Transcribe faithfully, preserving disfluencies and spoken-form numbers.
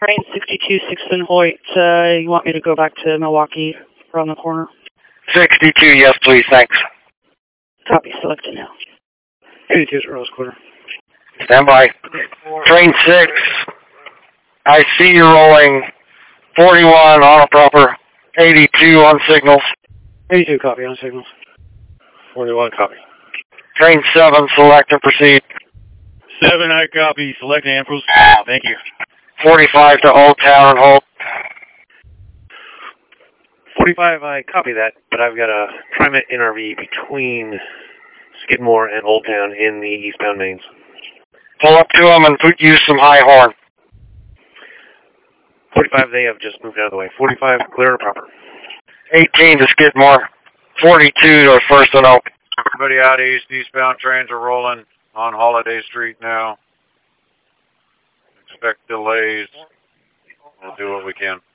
Train sixty-two, Sixton Hoyt, uh, you want me to go back to Milwaukee around the corner? sixty-two, yes please, thanks. Copy, selected now. eighty-two is Rose Quarter. Stand by. Train six, I see you rolling forty-one on a proper, eighty-two on signals. eighty-two, copy on signals. forty-one, copy. Train seven, select and proceed. seven, I copy. Select and proceed. Thank you. forty-five to Old Town and Hope. forty-five, I copy that, but I've got a TriMet N R V between Skidmore and Old Town in the eastbound mains. Pull up to them and put, use some high horn. forty-five, they have just moved out of the way. forty-five, clear and proper. eighteen to Skidmore. forty-two to First and Oak. Everybody out east, eastbound trains are rolling on Holiday Street now. Expect delays. We'll do what we can.